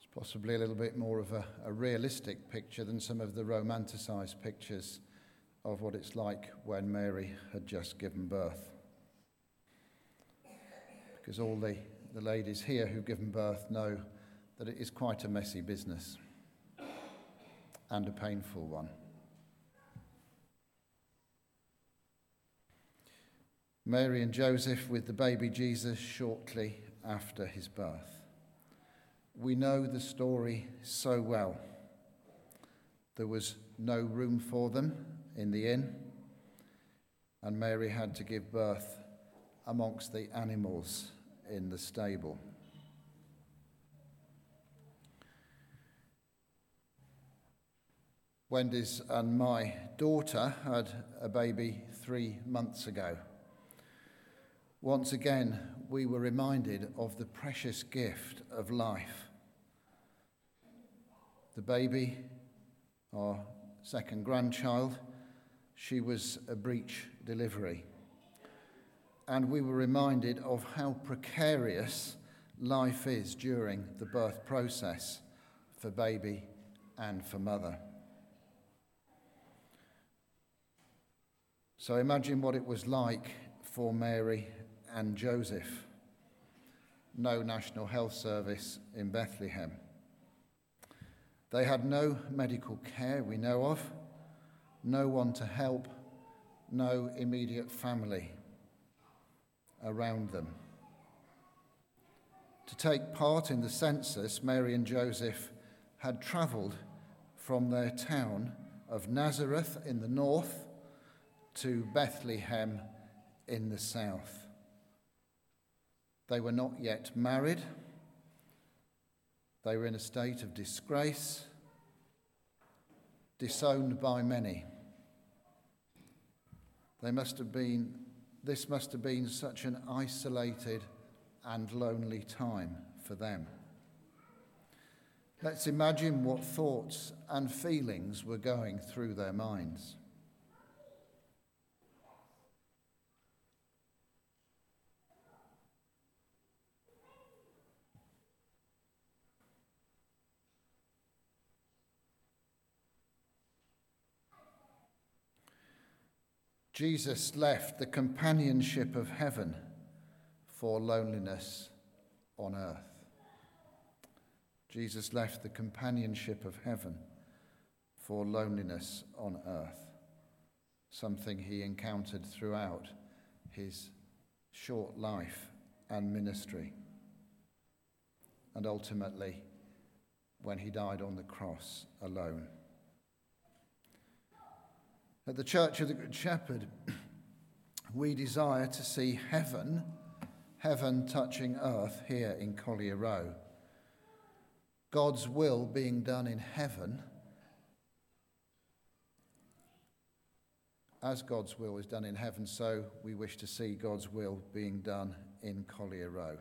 Possibly a little bit more of a realistic picture than some of the romanticised pictures of what it's like when Mary had just given birth. Because all the ladies here who've given birth know that it is quite a messy business and a painful one. Mary and Joseph with the baby Jesus shortly after his birth. We know the story so well. There was no room for them in the inn, and Mary had to give birth amongst the animals in the stable. Wendy's and my daughter had a baby 3 months ago. Once again, we were reminded of the precious gift of life. The baby, our second grandchild, she was a breech delivery. And we were reminded of how precarious life is during the birth process for baby and for mother. So imagine what it was like for Mary and Joseph. No National Health Service in Bethlehem. They had no medical care we know of, no one to help, no immediate family around them. To take part in the census, Mary and Joseph had travelled from their town of Nazareth in the north to Bethlehem in the south. They were not yet married. They were in a state of disgrace, disowned by many. This must have been such an isolated and lonely time for them. Let's imagine what thoughts and feelings were going through their minds. Jesus left the companionship of heaven for loneliness on earth. Jesus left the companionship of heaven for loneliness on earth, something he encountered throughout his short life and ministry, and ultimately when he died on the cross alone. At the Church of the Good Shepherd, we desire to see heaven touching earth here in Collier Row. God's will being done in heaven as God's will is done in heaven, so we wish to see God's will being done in Collier Row.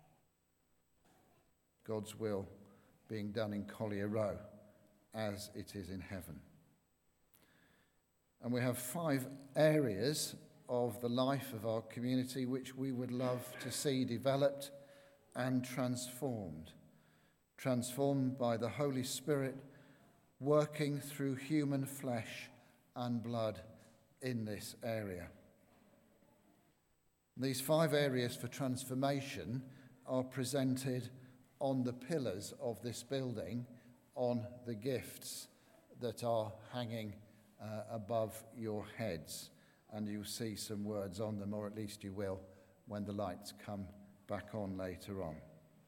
God's will being done in Collier Row as it is in heaven. And we have 5 areas of the life of our community which we would love to see developed and transformed. Transformed by the Holy Spirit working through human flesh and blood in this area. These 5 areas for transformation are presented on the pillars of this building, on the gifts that are hanging above your heads, and you'll see some words on them, or at least you will when the lights come back on later on.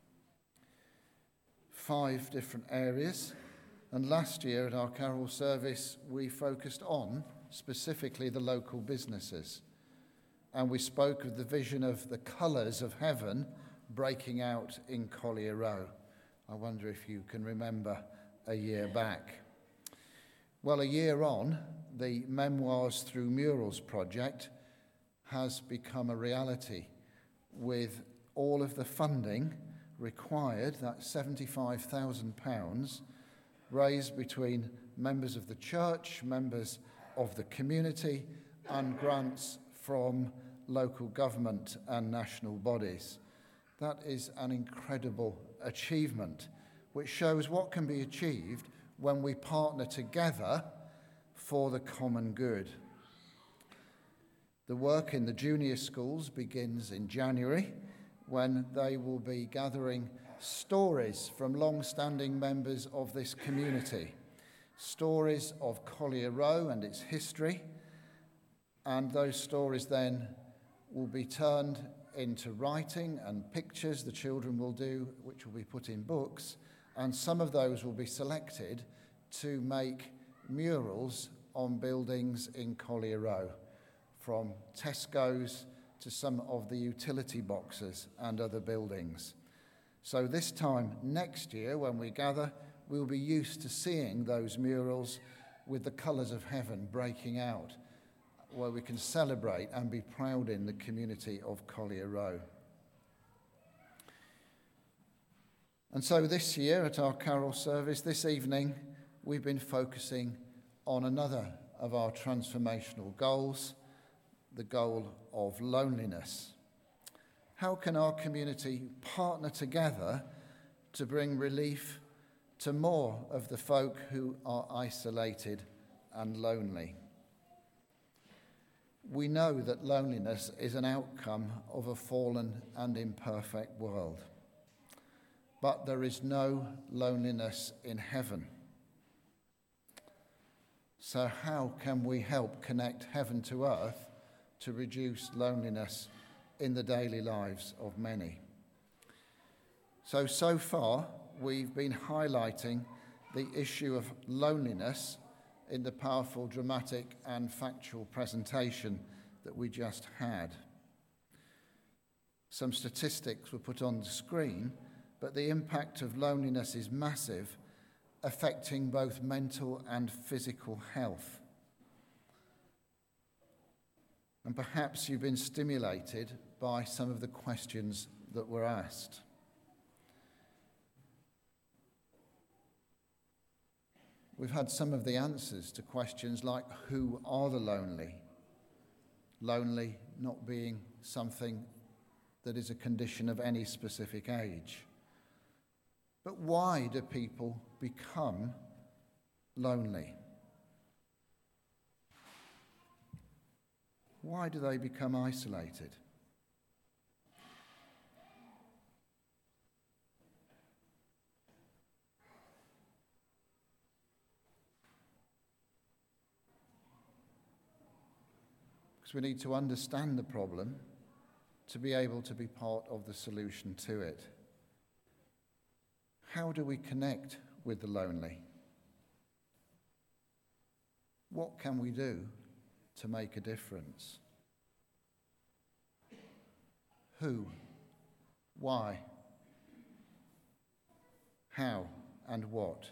5 different areas, and last year at our carol service we focused on specifically the local businesses, and we spoke of the vision of the colours of heaven breaking out in Collier Row. I wonder if you can remember a year back. Well, a year on, the Memoirs Through Murals project has become a reality with all of the funding required, that's £75,000, raised between members of the church, members of the community, and grants from local government and national bodies. That is an incredible achievement. which shows what can be achieved when we partner together for the common good. The work in the junior schools begins in January, when they will be gathering stories from long-standing members of this community, stories of Collier Row and its history, and those stories then will be turned into writing and pictures the children will do, which will be put in books, and some of those will be selected to make murals on buildings in Collier Row, from Tesco's to some of the utility boxes and other buildings. So this time next year, when we gather, we'll be used to seeing those murals with the colours of heaven breaking out, where we can celebrate and be proud in the community of Collier Row. And so this year at our carol service, this evening, we've been focusing on another of our transformational goals, the goal of loneliness. How can our community partner together to bring relief to more of the folk who are isolated and lonely? We know that loneliness is an outcome of a fallen and imperfect world. But there is no loneliness in heaven. So how can we help connect heaven to earth to reduce loneliness in the daily lives of many? So far, we've been highlighting the issue of loneliness in the powerful, dramatic and factual presentation that we just had. Some statistics were put on the screen, but the impact of loneliness is massive, affecting both mental and physical health. And perhaps you've been stimulated by some of the questions that were asked. We've had some of the answers to questions like, who are the lonely? Lonely not being something that is a condition of any specific age. But why do people become lonely? Why do they become isolated? Because we need to understand the problem to be able to be part of the solution to it. How do we connect with the lonely? What can we do to make a difference? Who? Why? How and what?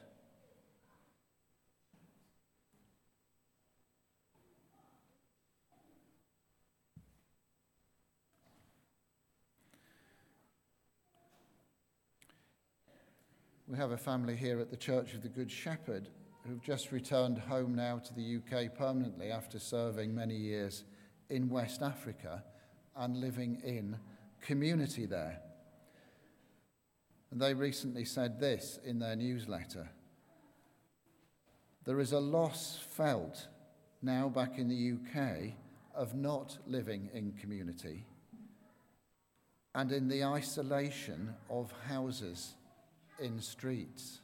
We have a family here at the Church of the Good Shepherd who've just returned home now to the UK permanently after serving many years in West Africa and living in community there. And they recently said this in their newsletter: there is a loss felt now back in the UK of not living in community and in the isolation of houses in streets.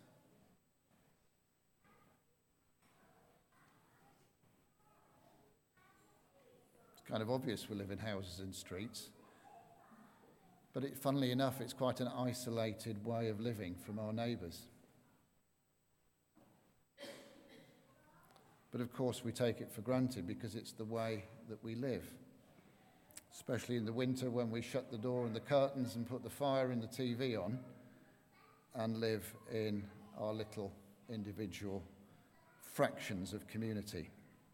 It's kind of obvious we live in houses in streets, but funnily enough, it's quite an isolated way of living from our neighbours. But of course we take it for granted because it's the way that we live, especially in the winter when we shut the door and the curtains and put the fire and the TV on and live in our little individual fractions of community.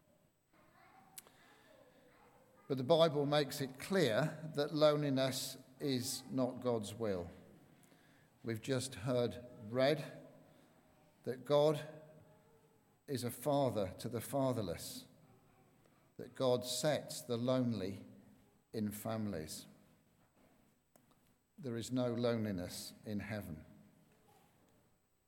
But the Bible makes it clear that loneliness is not God's will. We've just heard read that God is a father to the fatherless, that God sets the lonely in families. There is no loneliness in heaven.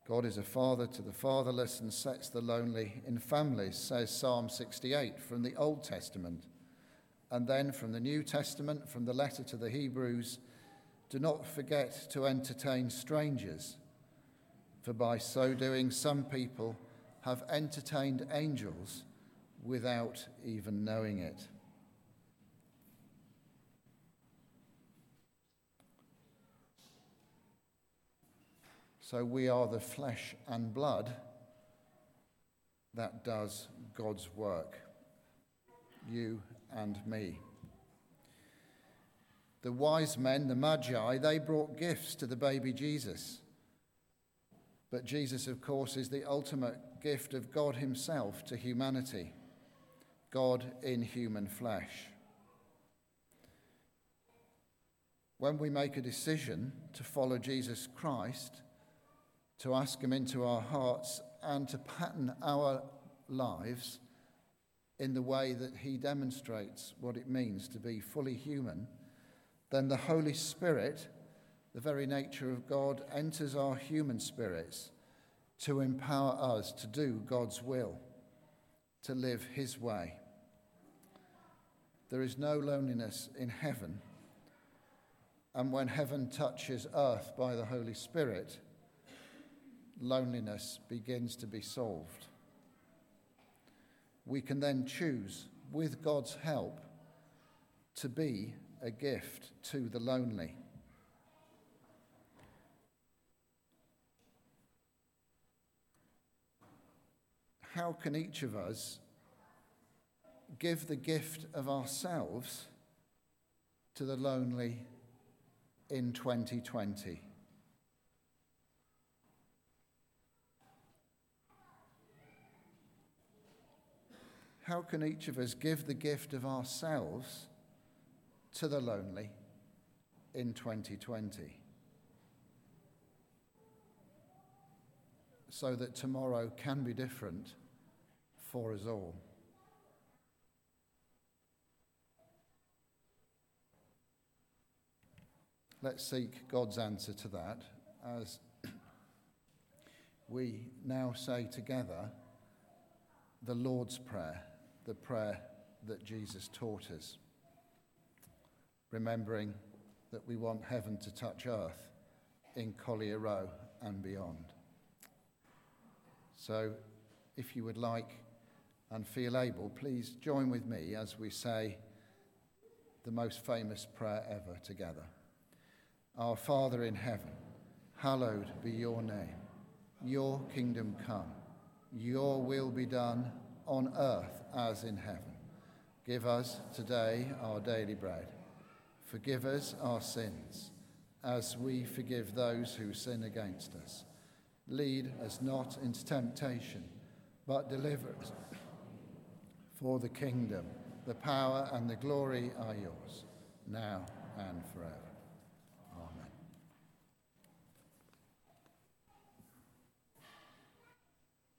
God is a father to the fatherless and sets the lonely in families, says Psalm 68 from the Old Testament. And then from the New Testament, from the letter to the Hebrews, do not forget to entertain strangers, for by so doing some people have entertained angels without even knowing it. So we are the flesh and blood that does God's work, you and me. The wise men, the Magi, they brought gifts to the baby Jesus. But Jesus, of course, is the ultimate gift of God himself to humanity, God in human flesh. When we make a decision to follow Jesus Christ, to ask him into our hearts and to pattern our lives in the way that he demonstrates what it means to be fully human, then the Holy Spirit, the very nature of God, enters our human spirits to empower us to do God's will, to live his way. There is no loneliness in heaven, and when heaven touches earth by the Holy Spirit, loneliness begins to be solved. We can then choose, with God's help, to be a gift to the lonely. How can each of us give the gift of ourselves to the lonely in 2020? How can each of us give the gift of ourselves to the lonely in 2020? So that tomorrow can be different for us all. Let's seek God's answer to that as we now say together the Lord's Prayer, the prayer that Jesus taught us, remembering that we want heaven to touch earth in Collier Row and beyond. So if you would like and feel able, please join with me as we say the most famous prayer ever together. Our Father in heaven, hallowed be your name. Your kingdom come. Your will be done on earth as in heaven. Give us today our daily bread. Forgive us our sins, as we forgive those who sin against us. Lead us not into temptation, but deliver us. For the kingdom, the power, and the glory are yours, now and forever.